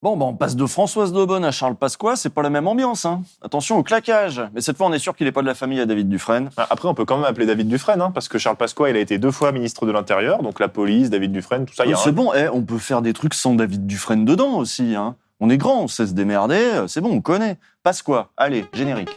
Bon, on passe de Françoise Daubonne à Charles Pasqua, c'est pas la même ambiance, hein. Attention au claquage. Mais cette fois, on est sûr qu'il est pas de la famille à David Dufresne. Après, on peut quand même appeler David Dufresne, parce que Charles Pasqua, il a été 2 fois ministre de l'Intérieur, donc la police, David Dufresne, tout ça, il y a C'est bon, on peut faire des trucs sans David Dufresne dedans aussi, hein. On est grand, on sait se démerder, c'est bon, on connaît. Pasqua, allez, générique.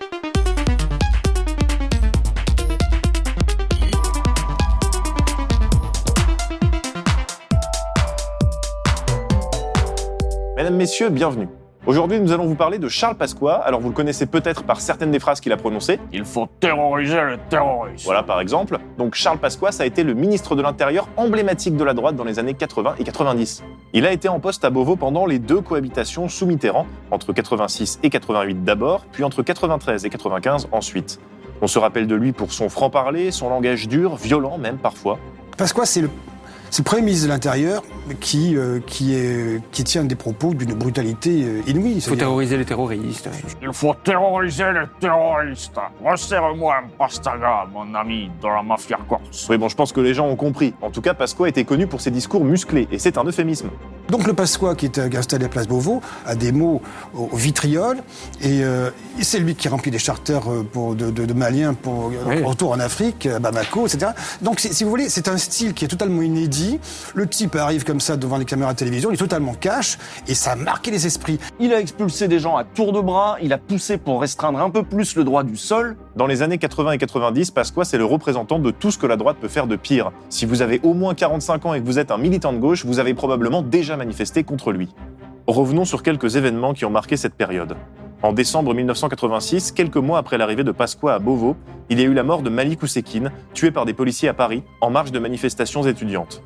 Mesdames, Messieurs, bienvenue. Aujourd'hui, nous allons vous parler de Charles Pasqua. Alors, vous le connaissez peut-être par certaines des phrases qu'il a prononcées. Il faut terroriser le terrorisme. Voilà, par exemple. Donc, Charles Pasqua, ça a été le ministre de l'Intérieur emblématique de la droite dans les années 80 et 90. Il a été en poste à Beauvau pendant les 2 cohabitations sous Mitterrand, entre 86 et 88 d'abord, puis entre 93 et 95 ensuite. On se rappelle de lui pour son franc-parler, son langage dur, violent même parfois. Pasqua, c'est le Premier ministre de l'Intérieur qui tient des propos d'une brutalité inouïe. Il faut terroriser les terroristes. Il faut terroriser les terroristes. Resserre-moi un pastaga, mon ami, de la mafia corse. Oui, je pense que les gens ont compris. En tout cas, Pasqua était connu pour ses discours musclés, et c'est un euphémisme. Donc le Pasqua, qui est installé à Place Beauvau, a des mots au vitriol, et c'est lui qui remplit des charters de Maliens pour retour en Afrique, à Bamako, etc. Donc si vous voulez, c'est un style qui est totalement inédit. Le type arrive comme ça devant les caméras de télévision, il est totalement cash, et ça a marqué les esprits. Il a expulsé des gens à tour de bras, il a poussé pour restreindre un peu plus le droit du sol. Dans les années 80 et 90, Pasqua, c'est le représentant de tout ce que la droite peut faire de pire. Si vous avez au moins 45 ans et que vous êtes un militant de gauche, vous avez probablement déjà manifesté contre lui. Revenons sur quelques événements qui ont marqué cette période. En décembre 1986, quelques mois après l'arrivée de Pasqua à Beauvau, il y a eu la mort de Malik Oussekine, tué par des policiers à Paris, en marge de manifestations étudiantes.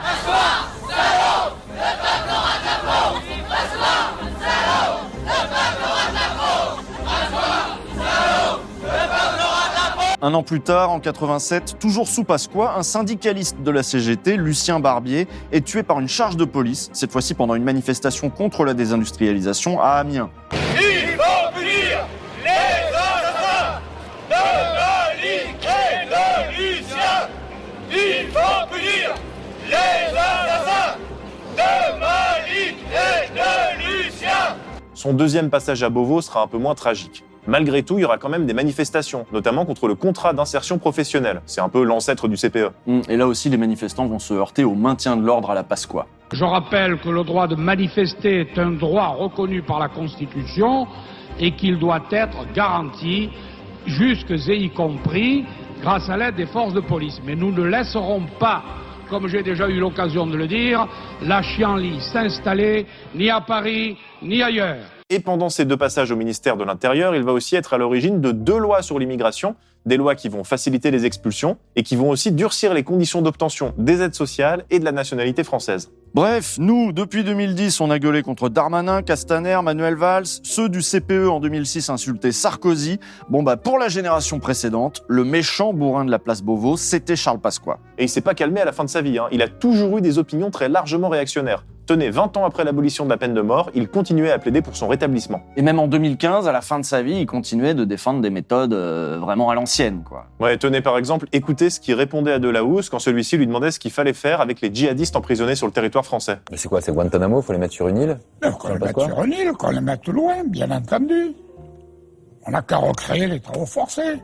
Un an plus tard, en 87, toujours sous Pasqua, un syndicaliste de la CGT, Lucien Barbier, est tué par une charge de police, cette fois-ci pendant une manifestation contre la désindustrialisation à Amiens. Il faut punir les assassins de Malik et de Lucien. Il faut punir les assassins de Malik et de Lucien. Son deuxième passage à Beauvau sera un peu moins tragique. Malgré tout, il y aura quand même des manifestations, notamment contre le contrat d'insertion professionnelle. C'est un peu l'ancêtre du CPE. Et là aussi, les manifestants vont se heurter au maintien de l'ordre à la Pasqua. Je rappelle que le droit de manifester est un droit reconnu par la Constitution et qu'il doit être garanti, jusque et y compris, grâce à l'aide des forces de police. Mais nous ne laisserons pas, comme j'ai déjà eu l'occasion de le dire, la chienlit s'installer ni à Paris ni ailleurs. Et pendant ces 2 passages au ministère de l'Intérieur, il va aussi être à l'origine de 2 lois sur l'immigration, des lois qui vont faciliter les expulsions et qui vont aussi durcir les conditions d'obtention des aides sociales et de la nationalité française. Bref, nous, depuis 2010, on a gueulé contre Darmanin, Castaner, Manuel Valls, ceux du CPE en 2006 insultaient Sarkozy. Pour la génération précédente, le méchant bourrin de la place Beauvau, c'était Charles Pasqua. Et il s'est pas calmé à la fin de sa vie, Il a toujours eu des opinions très largement réactionnaires. Tenez, 20 ans après l'abolition de la peine de mort, il continuait à plaider pour son rétablissement. Et même en 2015, à la fin de sa vie, il continuait de défendre des méthodes vraiment à l'ancienne, quoi. Ouais, tenez par exemple, écoutez ce qu'il répondait à Delahousse quand celui-ci lui demandait ce qu'il fallait faire avec les djihadistes emprisonnés sur le territoire français. Mais c'est quoi, c'est Guantanamo, faut les mettre sur une île? Qu'on les mette sur une île, qu'on les mette loin, bien entendu. On n'a qu'à recréer les travaux forcés.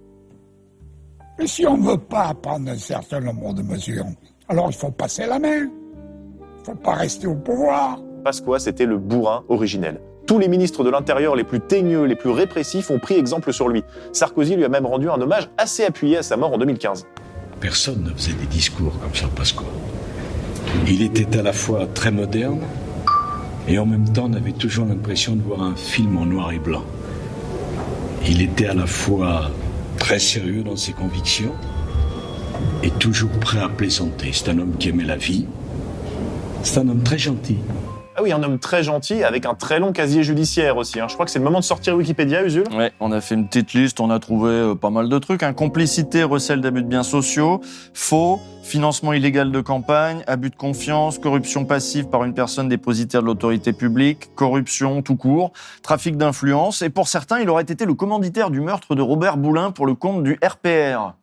Mais si on ne veut pas prendre un certain nombre de mesures, alors il faut passer la main. Il ne faut pas rester au pouvoir. Pasqua, c'était le bourrin originel. Tous les ministres de l'Intérieur les plus teigneux, les plus répressifs ont pris exemple sur lui. Sarkozy lui a même rendu un hommage assez appuyé à sa mort en 2015. Personne ne faisait des discours comme Charles Pasqua. Il était à la fois très moderne et en même temps on avait toujours l'impression de voir un film en noir et blanc. Il était à la fois très sérieux dans ses convictions et toujours prêt à plaisanter. C'est un homme qui aimait la vie. C'est un homme très gentil. Ah oui, un homme très gentil avec un très long casier judiciaire aussi. Je crois que c'est le moment de sortir Wikipédia, Usul. Ouais, on a fait une petite liste, on a trouvé pas mal de trucs. Complicité, recel d'abus de biens sociaux, faux, financement illégal de campagne, abus de confiance, corruption passive par une personne dépositaire de l'autorité publique, corruption tout court, trafic d'influence. Et pour certains, il aurait été le commanditaire du meurtre de Robert Boulin pour le compte du RPR.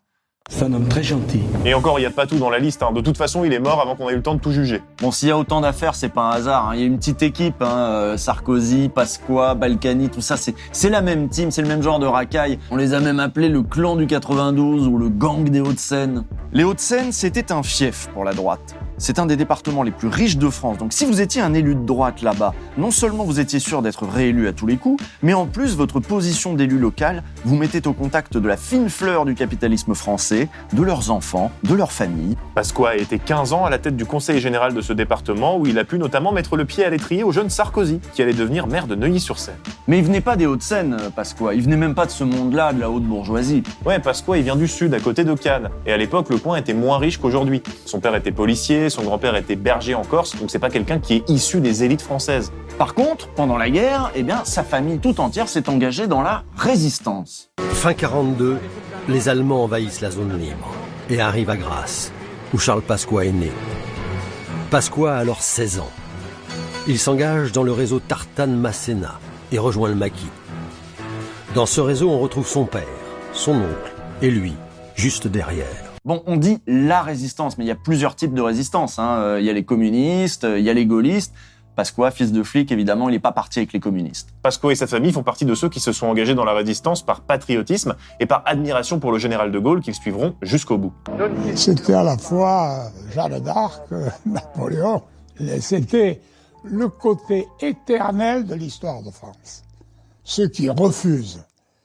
C'est un homme très gentil. Et encore, il n'y a pas tout dans la liste. De toute façon, il est mort avant qu'on ait eu le temps de tout juger. Bon, s'il y a autant d'affaires, c'est pas un hasard. Il y a une petite équipe, Sarkozy, Pasqua, Balkany, tout ça, c'est la même team, c'est le même genre de racaille. On les a même appelés le clan du 92 ou le gang des Hauts-de-Seine. Les Hauts-de-Seine, c'était un fief pour la droite. C'est un des départements les plus riches de France. Donc si vous étiez un élu de droite là-bas, non seulement vous étiez sûr d'être réélu à tous les coups, mais en plus, votre position d'élu local vous mettait au contact de la fine fleur du capitalisme français, de leurs enfants, de leurs familles. Pasqua a été 15 ans à la tête du conseil général de ce département où il a pu notamment mettre le pied à l'étrier au jeune Sarkozy, qui allait devenir maire de Neuilly-sur-Seine. Mais il venait pas des Hauts-de-Seine, Pasqua. Il venait même pas de ce monde-là, de la haute bourgeoisie. Ouais, Pasqua, il vient du sud, à côté de Cannes. Et à l'époque, le coin était moins riche qu'aujourd'hui. Son père était policier, son grand-père était berger en Corse, donc c'est pas quelqu'un qui est issu des élites françaises. Par contre, pendant la guerre, sa famille tout entière s'est engagée dans la résistance. Fin 42, les Allemands envahissent la zone libre et arrivent à Grasse, où Charles Pasqua est né. Pasqua a alors 16 ans. Il s'engage dans le réseau Tartane-Masséna et rejoint le maquis. Dans ce réseau, on retrouve son père, son oncle et lui, juste derrière. Bon, on dit la résistance, mais il y a plusieurs types de résistance. Il y a les communistes, il y a les gaullistes. Pasqua, fils de flic, évidemment, il n'est pas parti avec les communistes. Pasqua et sa famille font partie de ceux qui se sont engagés dans la résistance par patriotisme et par admiration pour le général de Gaulle qu'ils suivront jusqu'au bout. C'était à la fois Jeanne d'Arc, Napoléon, c'était le côté éternel de l'histoire de France. Ceux qui refusent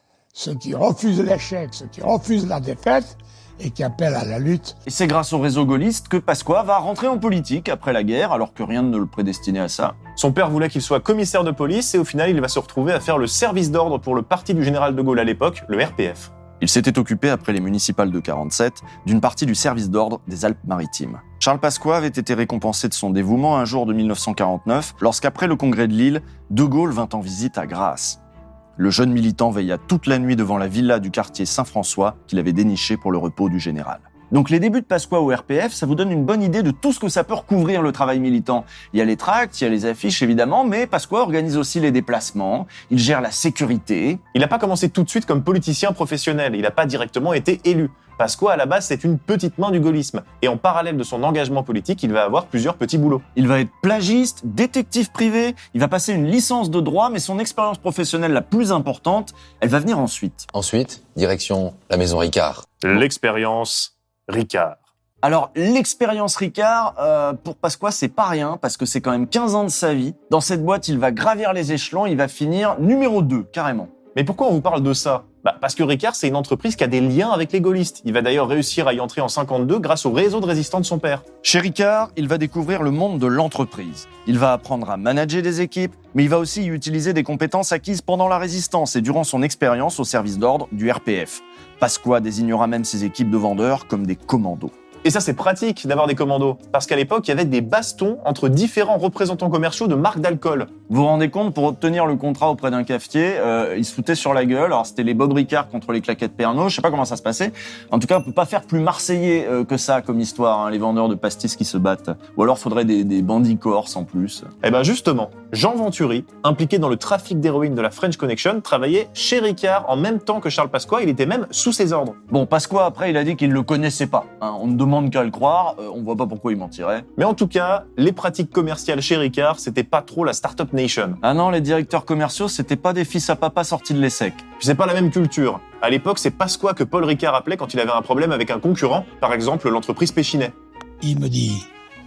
l'échec, ceux qui refusent la défaite, et qui appelle à la lutte. Et c'est grâce au réseau gaulliste que Pasqua va rentrer en politique après la guerre, alors que rien ne le prédestinait à ça. Son père voulait qu'il soit commissaire de police et au final, il va se retrouver à faire le service d'ordre pour le parti du général de Gaulle à l'époque, le RPF. Il s'était occupé, après les municipales de 47, d'une partie du service d'ordre des Alpes-Maritimes. Charles Pasqua avait été récompensé de son dévouement un jour de 1949, lorsqu'après le congrès de Lille, de Gaulle vint en visite à Grasse. Le jeune militant veilla toute la nuit devant la villa du quartier Saint-François qu'il avait dénichée pour le repos du général. Donc les débuts de Pasqua au RPF, ça vous donne une bonne idée de tout ce que ça peut recouvrir le travail militant. Il y a les tracts, il y a les affiches évidemment, mais Pasqua organise aussi les déplacements, il gère la sécurité. Il n'a pas commencé tout de suite comme politicien professionnel, il n'a pas directement été élu. Pasqua, à la base, c'est une petite main du gaullisme. Et en parallèle de son engagement politique, il va avoir plusieurs petits boulots. Il va être plagiste, détective privé, il va passer une licence de droit, mais son expérience professionnelle la plus importante, elle va venir ensuite. Ensuite, direction la maison Ricard. L'expérience Ricard. Alors, l'expérience Ricard, pour Pasqua, c'est pas rien, parce que c'est quand même 15 ans de sa vie. Dans cette boîte, il va gravir les échelons, il va finir numéro 2, carrément. Mais pourquoi on vous parle de ça ? Parce que Ricard, c'est une entreprise qui a des liens avec les gaullistes. Il va d'ailleurs réussir à y entrer en 52 grâce au réseau de résistants de son père. Chez Ricard, il va découvrir le monde de l'entreprise. Il va apprendre à manager des équipes, mais il va aussi y utiliser des compétences acquises pendant la résistance et durant son expérience au service d'ordre du RPF. Pasqua désignera même ses équipes de vendeurs comme des commandos. Et ça, c'est pratique d'avoir des commandos, parce qu'à l'époque, il y avait des bastons entre différents représentants commerciaux de marques d'alcool. Vous vous rendez compte, pour obtenir le contrat auprès d'un cafetier, ils se foutaient sur la gueule. Alors, c'était les Bob Ricard contre les claquettes Pernod. Je sais pas comment ça se passait. En tout cas, on peut pas faire plus marseillais que ça comme histoire, les vendeurs de pastis qui se battent. Ou alors, faudrait des bandits corses en plus. Eh ben justement, Jean Venturi, impliqué dans le trafic d'héroïne de la French Connection, travaillait chez Ricard en même temps que Charles Pasqua. Il était même sous ses ordres. Bon, Pasqua, après, il a dit qu'il le connaissait pas. On ne demande qu'à le croire, on voit pas pourquoi il mentirait. Mais en tout cas, les pratiques commerciales chez Ricard, c'était pas trop la Startup Nation. Ah non, les directeurs commerciaux, c'était pas des fils à papa sortis de l'ESSEC. Puis c'est pas la même culture. À l'époque, c'est Pasqua que Paul Ricard appelait quand il avait un problème avec un concurrent, par exemple l'entreprise Péchinet. Il me dit,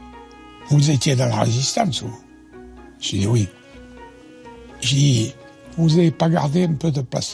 vous étiez dans la résistance, vous ? J'ai dit oui. J'ai dit, vous n'avez pas gardé un peu de plastique ?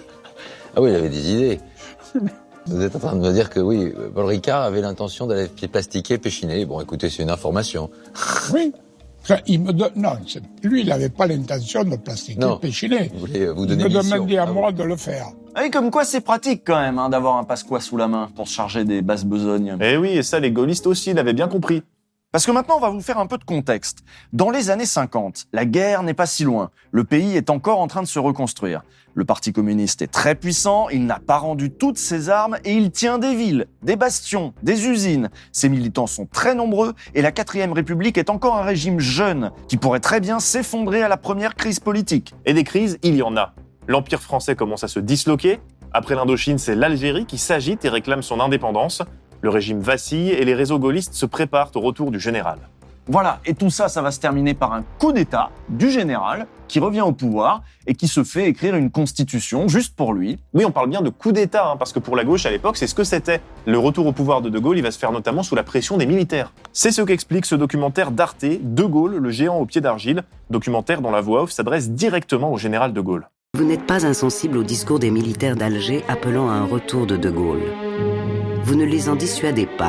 Ah oui, il avait des idées. Vous êtes en train de me dire que oui, Paul Ricard avait l'intention d'aller plastiquer Péchinet. Bon, écoutez, c'est une information. Oui. Il me non, lui, il n'avait pas l'intention de plastiquer Péchinet. Vous voulez vous donner il me demandait à moi de le faire. Et comme quoi, c'est pratique quand même d'avoir un Pasqua sous la main pour se charger des basses besognes. Eh oui, et ça, les gaullistes aussi l'avaient bien compris. Parce que maintenant, on va vous faire un peu de contexte. Dans les années 50, la guerre n'est pas si loin. Le pays est encore en train de se reconstruire. Le Parti communiste est très puissant, il n'a pas rendu toutes ses armes et il tient des villes, des bastions, des usines. Ses militants sont très nombreux et la 4ème République est encore un régime jeune qui pourrait très bien s'effondrer à la première crise politique. Et des crises, il y en a. L'Empire français commence à se disloquer, Après l'Indochine, c'est l'Algérie qui s'agite et réclame son indépendance. Le régime vacille et les réseaux gaullistes se préparent au retour du général. Voilà, et tout ça, ça va se terminer par un coup d'État du général qui revient au pouvoir et qui se fait écrire une constitution juste pour lui. Oui, on parle bien de coup d'État, parce que pour la gauche à l'époque, c'est ce que c'était. Le retour au pouvoir de De Gaulle, il va se faire notamment sous la pression des militaires. C'est ce qu'explique ce documentaire d'Arte, De Gaulle, le géant aux pieds d'argile, documentaire dont la voix off s'adresse directement au général De Gaulle. Vous n'êtes pas insensible au discours des militaires d'Alger appelant à un retour de De Gaulle. Vous ne les en dissuadez pas.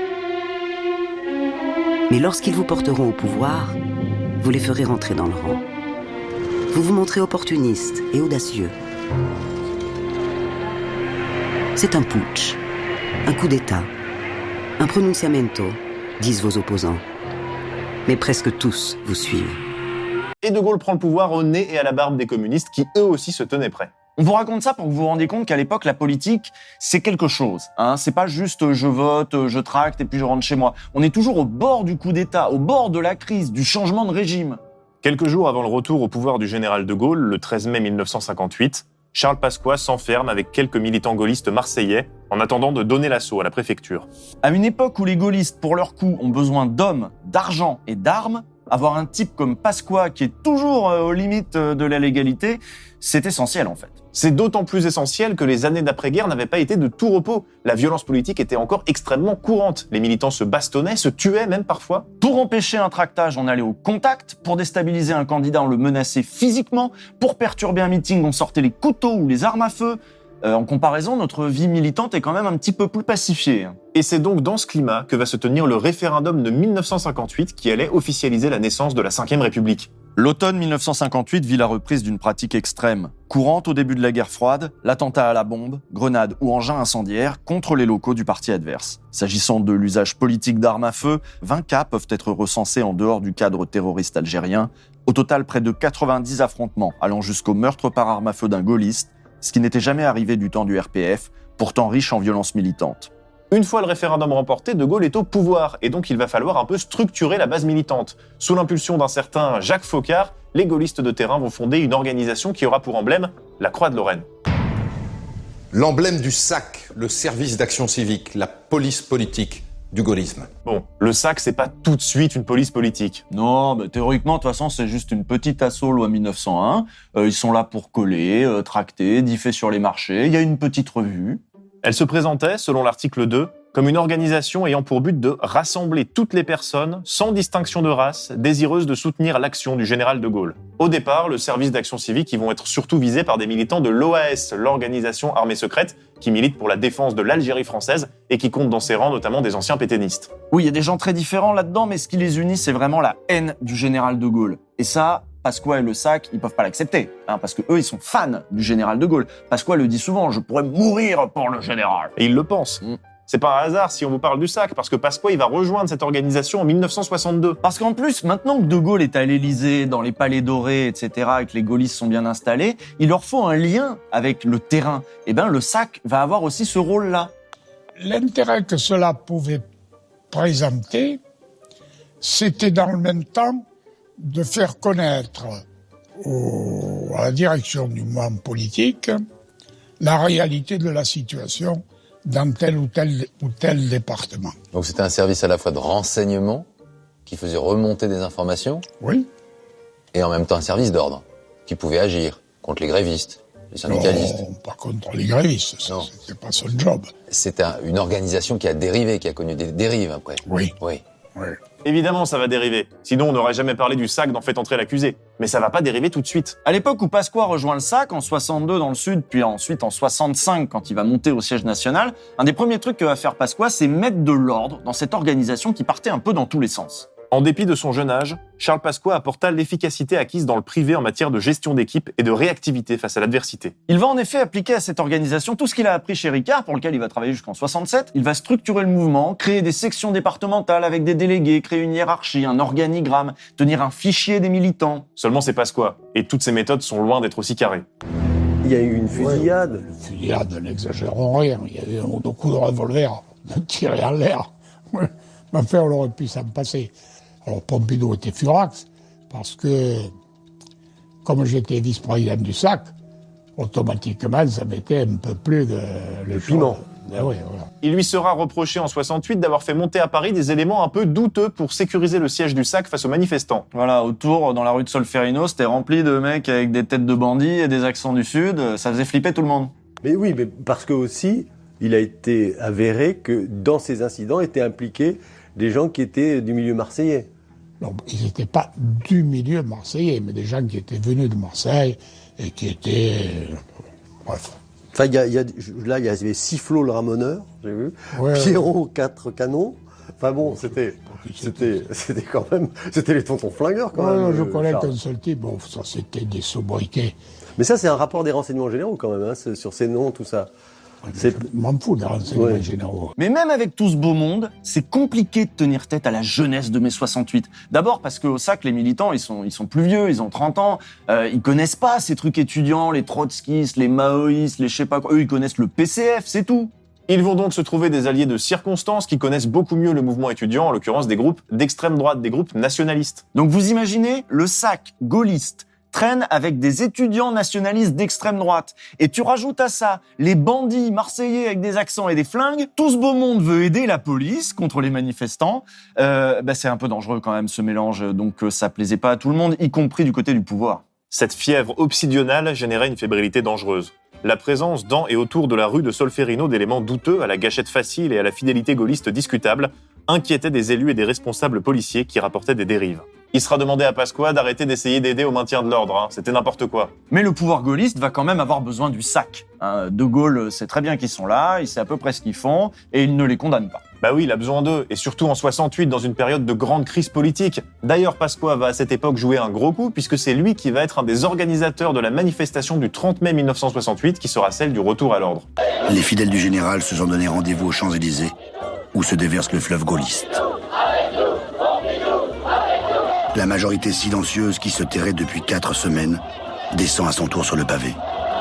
Mais lorsqu'ils vous porteront au pouvoir, vous les ferez rentrer dans le rang. Vous vous montrez opportuniste et audacieux. C'est un putsch, un coup d'État, un pronunciamento, disent vos opposants. Mais presque tous vous suivent. Et De Gaulle prend le pouvoir au nez et à la barbe des communistes qui eux aussi se tenaient prêts. On vous raconte ça pour que vous vous rendiez compte qu'à l'époque, la politique, c'est quelque chose. C'est pas juste je vote, je tracte et puis je rentre chez moi. On est toujours au bord du coup d'État, au bord de la crise, du changement de régime. Quelques jours avant le retour au pouvoir du général De Gaulle, le 13 mai 1958, Charles Pasqua s'enferme avec quelques militants gaullistes marseillais en attendant de donner l'assaut à la préfecture. À une époque où les gaullistes, pour leur coup, ont besoin d'hommes, d'argent et d'armes, avoir un type comme Pasqua qui est toujours aux limites de la légalité, c'est essentiel en fait. C'est d'autant plus essentiel que les années d'après-guerre n'avaient pas été de tout repos. La violence politique était encore extrêmement courante. Les militants se bastonnaient, se tuaient même parfois. Pour empêcher un tractage, on allait au contact. Pour déstabiliser un candidat, on le menaçait physiquement. Pour perturber un meeting, on sortait les couteaux ou les armes à feu. En comparaison, notre vie militante est quand même un petit peu plus pacifiée. Et c'est donc dans ce climat que va se tenir le référendum de 1958 qui allait officialiser la naissance de la Ve République. L'automne 1958 vit la reprise d'une pratique extrême, courante au début de la guerre froide, l'attentat à la bombe, grenade ou engin incendiaire contre les locaux du parti adverse. S'agissant de l'usage politique d'armes à feu, 20 cas peuvent être recensés en dehors du cadre terroriste algérien. Au total, près de 90 affrontements allant jusqu'au meurtre par arme à feu d'un gaulliste, ce qui n'était jamais arrivé du temps du RPF, pourtant riche en violence militante. Une fois le référendum remporté, De Gaulle est au pouvoir, et donc il va falloir un peu structurer la base militante. Sous l'impulsion d'un certain Jacques Faucard, les gaullistes de terrain vont fonder une organisation qui aura pour emblème la Croix de Lorraine. L'emblème du SAC, le service d'action civique, la police politique du gaullisme. Bon, le SAC, c'est pas tout de suite une police politique. Non, mais théoriquement, de toute façon, c'est juste une petite asso loi 1901. Ils sont là pour coller, tracter, differ sur les marchés. Il y a une petite revue. Elle se présentait, selon l'article 2, comme une organisation ayant pour but de rassembler toutes les personnes, sans distinction de race, désireuses de soutenir l'action du général de Gaulle. Au départ, le service d'action civique, ils vont être surtout visés par des militants de l'OAS, l'organisation armée secrète, qui milite pour la défense de l'Algérie française et qui compte dans ses rangs notamment des anciens pétainistes. Oui, il y a des gens très différents là-dedans, mais ce qui les unit, c'est vraiment la haine du général de Gaulle. Et ça, Pasqua et le SAC, ils peuvent pas l'accepter, parce que eux, ils sont fans du général de Gaulle. Pasqua le dit souvent, je pourrais mourir pour le général. Et il le pense. C'est pas un hasard si on vous parle du SAC, parce que Pasqua, il va rejoindre cette organisation en 1962. Parce qu'en plus, maintenant que De Gaulle est à l'Élysée, dans les palais dorés, etc., et que les gaullistes sont bien installés, il leur faut un lien avec le terrain. Et ben, le SAC va avoir aussi ce rôle-là. L'intérêt que cela pouvait présenter, c'était dans le même temps de faire connaître à la direction du mouvement politique la réalité de la situation dans tel ou tel département. Donc c'était un service à la fois de renseignement, qui faisait remonter des informations, oui, et en même temps un service d'ordre, qui pouvait agir contre les grévistes, les syndicalistes. Non, pas contre les grévistes, c'était pas son job. C'est une organisation qui a dérivé, qui a connu des dérives après. Oui. Oui. Oui. Évidemment, ça va dériver. Sinon, on n'aurait jamais parlé du SAC dans Fait entrer l'accusé. Mais ça va pas dériver tout de suite. À l'époque où Pasqua rejoint le SAC, en 62 dans le sud, puis ensuite en 65 quand il va monter au siège national, un des premiers trucs que va faire Pasqua, c'est mettre de l'ordre dans cette organisation qui partait un peu dans tous les sens. En dépit de son jeune âge, Charles Pasqua apporta l'efficacité acquise dans le privé en matière de gestion d'équipe et de réactivité face à l'adversité. Il va en effet appliquer à cette organisation tout ce qu'il a appris chez Ricard, pour lequel il va travailler jusqu'en 67. Il va structurer le mouvement, créer des sections départementales avec des délégués, créer une hiérarchie, un organigramme, tenir un fichier des militants. Seulement c'est Pasqua, et toutes ces méthodes sont loin d'être aussi carrées. Il y a eu une fusillade. Une fusillade, n'exagérons rien. Il y a eu un coup de revolver tiré en l'air. Ma frère, on aurait pu s'en passer. Alors Pompidou était furax, parce que, comme j'étais vice-président du SAC, automatiquement, ça mettait un peu plus de... Le piment. Ah oui, voilà. Il lui sera reproché en 68 d'avoir fait monter à Paris des éléments un peu douteux pour sécuriser le siège du SAC face aux manifestants. Voilà, autour, dans la rue de Solferino, c'était rempli de mecs avec des têtes de bandits et des accents du Sud. Ça faisait flipper tout le monde. Mais oui, mais parce que aussi, il a été avéré que dans ces incidents étaient impliqués des gens qui étaient du milieu marseillais. Non, ils n'étaient pas du milieu marseillais, mais des gens qui étaient venus de Marseille et qui étaient... bref. Enfin, là, il y avait Sifflot le ramoneur, j'ai vu. Ouais, Pierrot, 4 canons. Enfin bon, c'était quand même... C'était les tontons flingueurs, quand même. Je connais qu'un seul type. Bon, ça, c'était des sobriquets. Mais ça, c'est un rapport des renseignements généraux, quand même, hein, sur ces noms, tout ça. Je m'en fous des renseignements généraux. Mais même avec tout ce beau monde, c'est compliqué de tenir tête à la jeunesse de mai 68. D'abord parce qu'au SAC, les militants, ils sont plus vieux, ils ont 30 ans. Ils connaissent pas ces trucs étudiants, les trotskistes, les maoïstes, les je sais pas quoi. Eux, ils connaissent le PCF, c'est tout. Ils vont donc se trouver des alliés de circonstance qui connaissent beaucoup mieux le mouvement étudiant, en l'occurrence des groupes d'extrême droite, des groupes nationalistes. Donc vous imaginez, le SAC gaulliste traîne avec des étudiants nationalistes d'extrême droite. Et tu rajoutes à ça les bandits marseillais avec des accents et des flingues. Tout ce beau monde veut aider la police contre les manifestants. C'est un peu dangereux quand même ce mélange, donc ça plaisait pas à tout le monde, y compris du côté du pouvoir. Cette fièvre obsidionale générait une fébrilité dangereuse. La présence dans et autour de la rue de Solferino d'éléments douteux à la gâchette facile et à la fidélité gaulliste discutable inquiétait des élus et des responsables policiers qui rapportaient des dérives. Il sera demandé à Pasqua d'arrêter d'essayer d'aider au maintien de l'ordre, c'était n'importe quoi. Mais le pouvoir gaulliste va quand même avoir besoin du SAC. De Gaulle sait très bien qu'ils sont là, il sait à peu près ce qu'ils font, et il ne les condamne pas. Bah oui, il a besoin d'eux, et surtout en 68, dans une période de grande crise politique. D'ailleurs, Pasqua va à cette époque jouer un gros coup, puisque c'est lui qui va être un des organisateurs de la manifestation du 30 mai 1968, qui sera celle du retour à l'ordre. Les fidèles du général se sont donné rendez-vous aux Champs-Élysées, où se déverse le fleuve gaulliste. La majorité silencieuse qui se tairait depuis 4 semaines descend à son tour sur le pavé.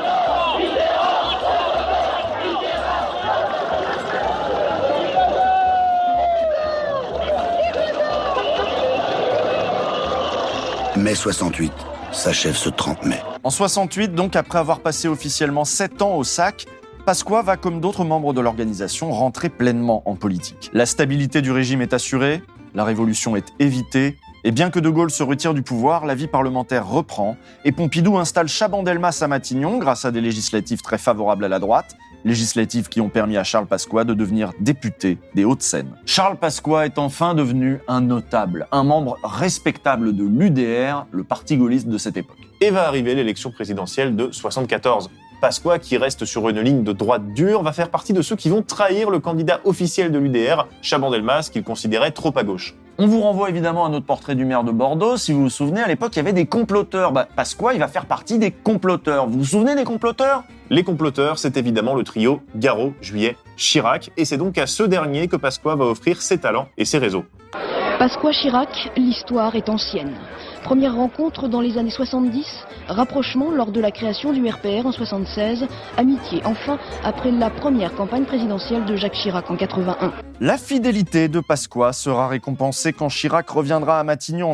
Mai 68 s'achève ce 30 mai. En 68, donc après avoir passé officiellement 7 ans au SAC, Pasqua va, comme d'autres membres de l'organisation, rentrer pleinement en politique. La stabilité du régime est assurée, la révolution est évitée, et bien que De Gaulle se retire du pouvoir, la vie parlementaire reprend, et Pompidou installe Chaban-Delmas à Matignon grâce à des législatives très favorables à la droite, législatives qui ont permis à Charles Pasqua de devenir député des Hauts-de-Seine. Charles Pasqua est enfin devenu un notable, un membre respectable de l'UDR, le parti gaulliste de cette époque. Et va arriver l'élection présidentielle de 74. Pasqua, qui reste sur une ligne de droite dure, va faire partie de ceux qui vont trahir le candidat officiel de l'UDR, Chaban-Delmas, qu'il considérait trop à gauche. On vous renvoie évidemment à notre portrait du maire de Bordeaux. Si vous vous souvenez, à l'époque, il y avait des comploteurs. Pasqua, il va faire partie des comploteurs. Vous vous souvenez des comploteurs ? Les comploteurs, c'est évidemment le trio Garot, Juillet, Chirac, et c'est donc à ce dernier que Pasqua va offrir ses talents et ses réseaux. Pasqua-Chirac, l'histoire est ancienne. Première rencontre dans les années 70, rapprochement lors de la création du RPR en 76, amitié enfin après la première campagne présidentielle de Jacques Chirac en 81. La fidélité de Pasqua sera récompensée quand Chirac reviendra à Matignon en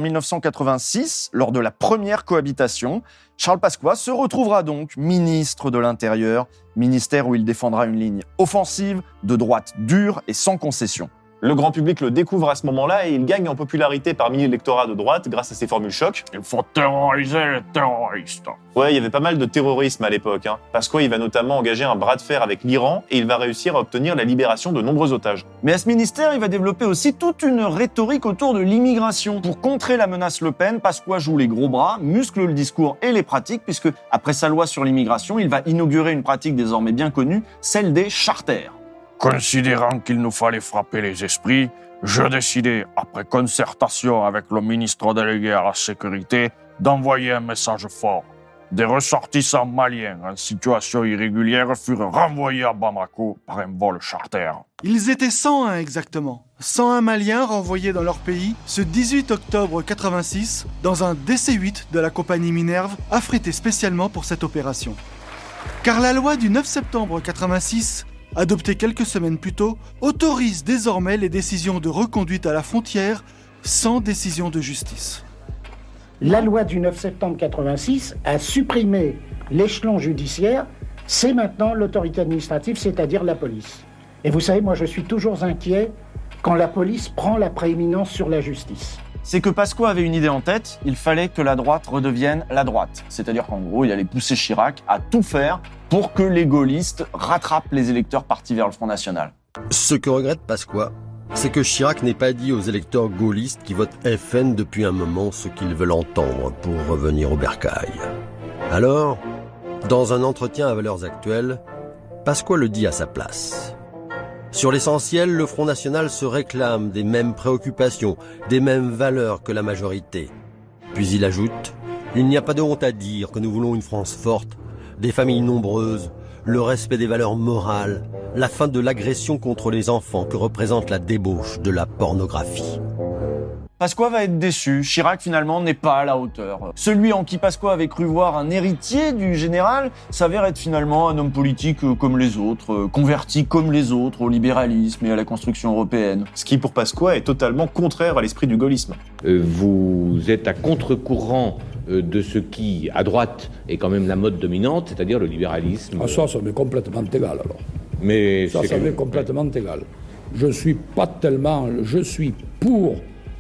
1986, lors de la première cohabitation. Charles Pasqua se retrouvera donc ministre de l'Intérieur, ministère où il défendra une ligne offensive, de droite dure et sans concession. Le grand public le découvre à ce moment-là et il gagne en popularité parmi l'électorat de droite grâce à ses formules choc. Il faut terroriser les terroristes. Ouais, il y avait pas mal de terrorisme à l'époque. Pasqua, il va notamment engager un bras de fer avec l'Iran et il va réussir à obtenir la libération de nombreux otages. Mais à ce ministère, il va développer aussi toute une rhétorique autour de l'immigration. Pour contrer la menace Le Pen, Pasqua joue les gros bras, muscle le discours et les pratiques, puisque après sa loi sur l'immigration, il va inaugurer une pratique désormais bien connue, celle des charters. Considérant qu'il nous fallait frapper les esprits, je décidai, après concertation avec le ministre délégué à la sécurité, d'envoyer un message fort. Des ressortissants maliens en situation irrégulière furent renvoyés à Bamako par un vol charter. Ils étaient 101 exactement. 101 Maliens renvoyés dans leur pays ce 18 octobre 86 dans un DC-8 de la compagnie Minerve affrété spécialement pour cette opération. Car la loi du 9 septembre 86 adopté quelques semaines plus tôt, autorise désormais les décisions de reconduite à la frontière sans décision de justice. La loi du 9 septembre 86 a supprimé l'échelon judiciaire, c'est maintenant l'autorité administrative, c'est-à-dire la police. Et vous savez, moi je suis toujours inquiet quand la police prend la prééminence sur la justice. C'est que Pasqua avait une idée en tête, il fallait que la droite redevienne la droite. C'est-à-dire qu'en gros, il allait pousser Chirac à tout faire pour que les gaullistes rattrapent les électeurs partis vers le Front National. Ce que regrette Pasqua, c'est que Chirac n'ait pas dit aux électeurs gaullistes qui votent FN depuis un moment ce qu'ils veulent entendre pour revenir au bercail. Alors, dans un entretien à Valeurs Actuelles, Pasqua le dit à sa place. Sur l'essentiel, le Front National se réclame des mêmes préoccupations, des mêmes valeurs que la majorité. Puis il ajoute, il n'y a pas de honte à dire que nous voulons une France forte, des familles nombreuses, le respect des valeurs morales, la fin de l'agression contre les enfants que représente la débauche de la pornographie. Pasqua va être déçu, Chirac finalement n'est pas à la hauteur. Celui en qui Pasqua avait cru voir un héritier du général s'avère être finalement un homme politique comme les autres, converti comme les autres au libéralisme et à la construction européenne. Ce qui pour Pasqua est totalement contraire à l'esprit du gaullisme. Vous êtes à contre-courant de ce qui, à droite, est quand même la mode dominante, c'est-à-dire le libéralisme. Ah, ça m'est complètement égal alors. Mais ça m'est complètement égal. Je suis pour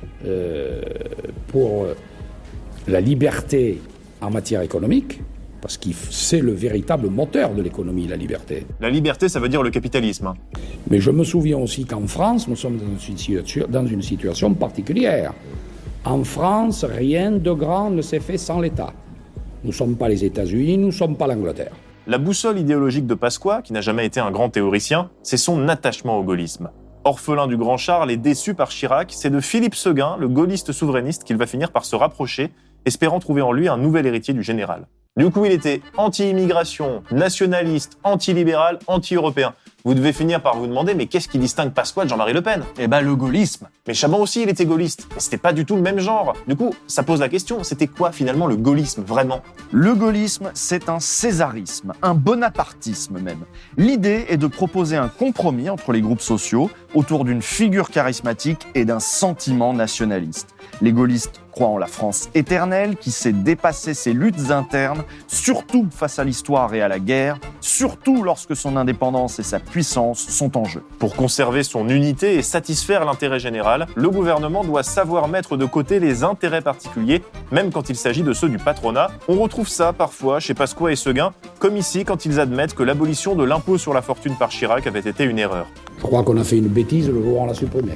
la liberté en matière économique, parce que c'est le véritable moteur de l'économie, la liberté. La liberté, ça veut dire le capitalisme. Mais je me souviens aussi qu'en France, nous sommes dans une situation particulière. En France, rien de grand ne s'est fait sans l'État. Nous ne sommes pas les États-Unis, nous ne sommes pas l'Angleterre. La boussole idéologique de Pasqua, qui n'a jamais été un grand théoricien, c'est son attachement au gaullisme. Orphelin du grand Charles et déçu par Chirac, c'est de Philippe Séguin, le gaulliste souverainiste, qu'il va finir par se rapprocher, espérant trouver en lui un nouvel héritier du général. Du coup, il était anti-immigration, nationaliste, anti-libéral, anti-européen. Vous devez finir par vous demander, mais qu'est-ce qui distingue Pasqua de Jean-Marie Le Pen ? Eh ben, le gaullisme. Mais Chaban aussi, il était gaulliste. Mais c'était pas du tout le même genre. Du coup, ça pose la question, c'était quoi finalement le gaullisme, vraiment ? Le gaullisme, c'est un césarisme, un bonapartisme même. L'idée est de proposer un compromis entre les groupes sociaux autour d'une figure charismatique et d'un sentiment nationaliste. Les gaullistes croient en la France éternelle qui sait dépasser ses luttes internes, surtout face à l'histoire et à la guerre, surtout lorsque son indépendance et sa puissance sont en jeu. Pour conserver son unité et satisfaire l'intérêt général, le gouvernement doit savoir mettre de côté les intérêts particuliers, même quand il s'agit de ceux du patronat. On retrouve ça parfois chez Pasqua et Séguin, comme ici quand ils admettent que l'abolition de l'impôt sur la fortune par Chirac avait été une erreur. Je crois qu'on a fait une bêtise le jour où on l'a supprimé.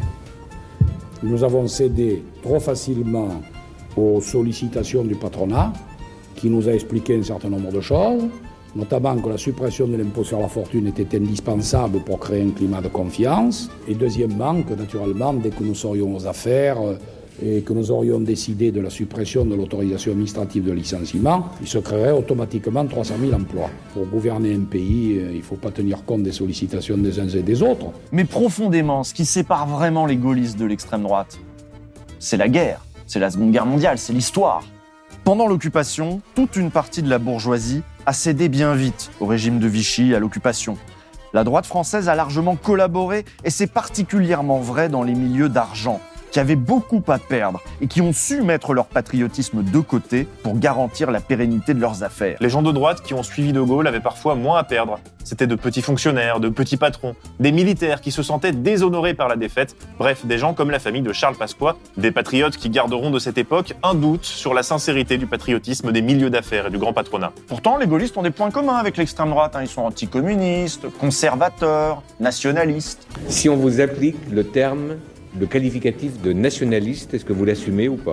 Nous avons cédé trop facilement aux sollicitations du patronat, qui nous a expliqué un certain nombre de choses, notamment que la suppression de l'impôt sur la fortune était indispensable pour créer un climat de confiance, et deuxièmement que naturellement, dès que nous serions aux affaires et que nous aurions décidé de la suppression de l'autorisation administrative de licenciement, il se créerait automatiquement 300 000 emplois. Pour gouverner un pays, il ne faut pas tenir compte des sollicitations des uns et des autres. Mais profondément, ce qui sépare vraiment les gaullistes de l'extrême droite, c'est la guerre, c'est la Seconde Guerre mondiale, c'est l'histoire. Pendant l'occupation, toute une partie de la bourgeoisie a cédé bien vite au régime de Vichy, à l'occupation. La droite française a largement collaboré, et c'est particulièrement vrai dans les milieux d'argent, qui avaient beaucoup à perdre et qui ont su mettre leur patriotisme de côté pour garantir la pérennité de leurs affaires. Les gens de droite qui ont suivi De Gaulle avaient parfois moins à perdre. C'était de petits fonctionnaires, de petits patrons, des militaires qui se sentaient déshonorés par la défaite, bref, des gens comme la famille de Charles Pasqua, des patriotes qui garderont de cette époque un doute sur la sincérité du patriotisme des milieux d'affaires et du grand patronat. Pourtant, les gaullistes ont des points communs avec l'extrême droite. Ils sont anticommunistes, conservateurs, nationalistes. Si on vous applique le qualificatif de nationaliste, est-ce que vous l'assumez ou pas ?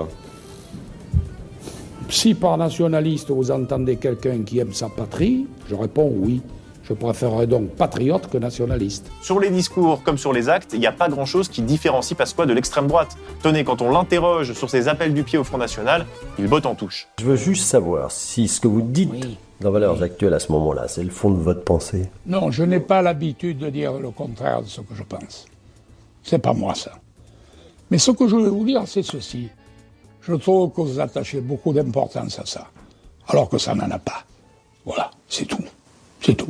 Si par nationaliste vous entendez quelqu'un qui aime sa patrie, je réponds oui. Je préférerais donc patriote que nationaliste. Sur les discours comme sur les actes, il n'y a pas grand-chose qui différencie Pasqua de l'extrême droite. Tenez, quand on l'interroge sur ses appels du pied au Front National, il botte en touche. Je veux juste savoir si ce que vous dites dans Valeurs Actuelles à ce moment-là, c'est le fond de votre pensée. Non, je n'ai pas l'habitude de dire le contraire de ce que je pense. C'est pas moi ça. Mais ce que je veux vous dire, c'est ceci. Je trouve que vous attachez beaucoup d'importance à ça, alors que ça n'en a pas. Voilà, c'est tout. C'est tout.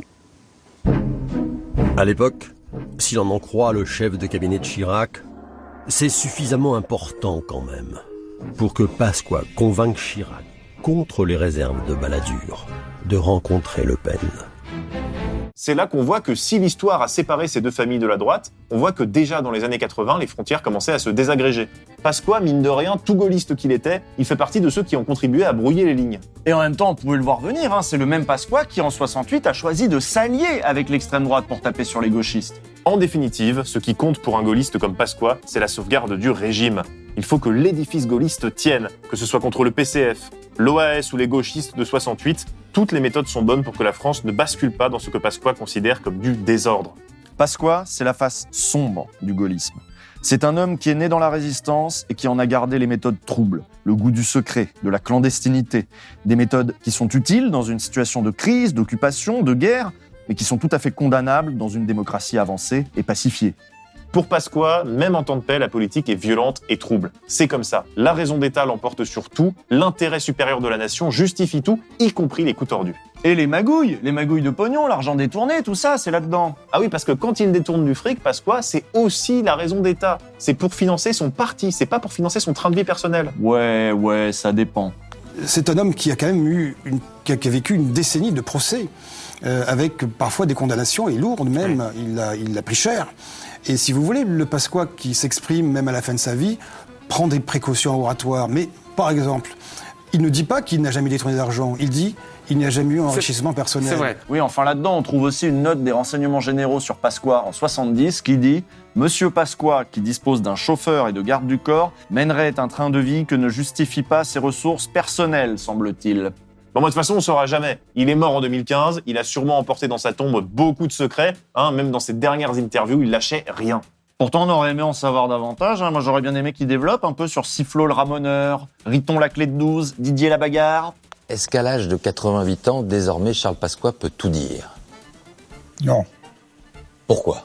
À l'époque, si l'on en croit le chef de cabinet de Chirac, c'est suffisamment important quand même pour que Pasqua convainque Chirac contre les réserves de Balladur, de rencontrer Le Pen. C'est là qu'on voit que si l'histoire a séparé ces deux familles de la droite, on voit que déjà dans les années 80, les frontières commençaient à se désagréger. Pasqua, mine de rien, tout gaulliste qu'il était, il fait partie de ceux qui ont contribué à brouiller les lignes. Et en même temps, on pouvait le voir venir, hein, c'est le même Pasqua qui, en 68, a choisi de s'allier avec l'extrême droite pour taper sur les gauchistes. En définitive, ce qui compte pour un gaulliste comme Pasqua, c'est la sauvegarde du régime. Il faut que l'édifice gaulliste tienne, que ce soit contre le PCF, l'OAS ou les gauchistes de 68, toutes les méthodes sont bonnes pour que la France ne bascule pas dans ce que Pasqua considère comme du désordre. Pasqua, c'est la face sombre du gaullisme. C'est un homme qui est né dans la résistance et qui en a gardé les méthodes troubles, le goût du secret, de la clandestinité, des méthodes qui sont utiles dans une situation de crise, d'occupation, de guerre, mais qui sont tout à fait condamnables dans une démocratie avancée et pacifiée. Pour Pasqua, même en temps de paix, la politique est violente et trouble. C'est comme ça. La raison d'État l'emporte sur tout, l'intérêt supérieur de la nation justifie tout, y compris les coups tordus. Et les magouilles de pognon, l'argent détourné, tout ça, c'est là-dedans. Ah oui, parce que quand il détourne du fric, Pasqua, c'est aussi la raison d'État. C'est pour financer son parti, c'est pas pour financer son train de vie personnel. Ouais, ça dépend. C'est un homme qui a quand même qui a vécu une décennie de procès, avec parfois des condamnations, et lourdes même, il l'a pris cher. Et si vous voulez, le Pasqua qui s'exprime même à la fin de sa vie, prend des précautions oratoires. Mais, par exemple, il ne dit pas qu'il n'a jamais détourné d'argent, il dit il n'y a jamais eu un enrichissement personnel. C'est vrai. Oui, enfin là-dedans, on trouve aussi une note des renseignements généraux sur Pasqua en 70 qui dit « Monsieur Pasqua, qui dispose d'un chauffeur et de garde du corps, mènerait un train de vie que ne justifie pas ses ressources personnelles, semble-t-il. » Bon, de toute façon, on ne saura jamais. Il est mort en 2015, il a sûrement emporté dans sa tombe beaucoup de secrets, même dans ses dernières interviews, il lâchait rien. Pourtant, on aurait aimé en savoir davantage. Moi, j'aurais bien aimé qu'il développe un peu sur Sifflot le ramoneur, Riton la clé de 12, Didier la bagarre. Est-ce qu'à l'âge de 88 ans, désormais, Charles Pasqua peut tout dire? Non. Pourquoi?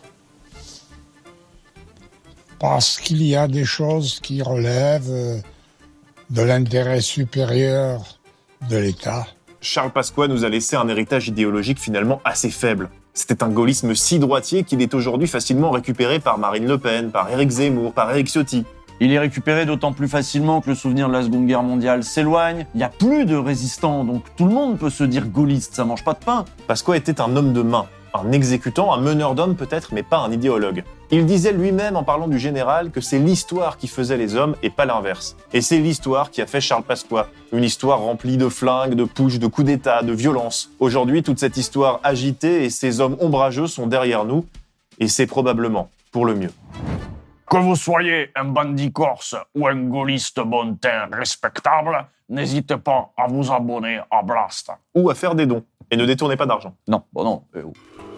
Parce qu'il y a des choses qui relèvent de l'intérêt supérieur de l'État. Charles Pasqua nous a laissé un héritage idéologique finalement assez faible. C'était un gaullisme si droitier qu'il est aujourd'hui facilement récupéré par Marine Le Pen, par Éric Zemmour, par Éric Ciotti. Il est récupéré d'autant plus facilement que le souvenir de la Seconde Guerre mondiale s'éloigne. Il n'y a plus de résistants, donc tout le monde peut se dire gaulliste, ça mange pas de pain. Pasqua était un homme de main, un exécutant, un meneur d'hommes peut-être, mais pas un idéologue. Il disait lui-même en parlant du général que c'est l'histoire qui faisait les hommes et pas l'inverse. Et c'est l'histoire qui a fait Charles Pasqua. Une histoire remplie de flingues, de putsch, de coups d'État, de violence. Aujourd'hui, toute cette histoire agitée et ces hommes ombrageux sont derrière nous, et c'est probablement pour le mieux. Que vous soyez un bandit corse ou un gaulliste bon teint respectable, n'hésitez pas à vous abonner à Blast. Ou à faire des dons. Et ne détournez pas d'argent. Non, bon non.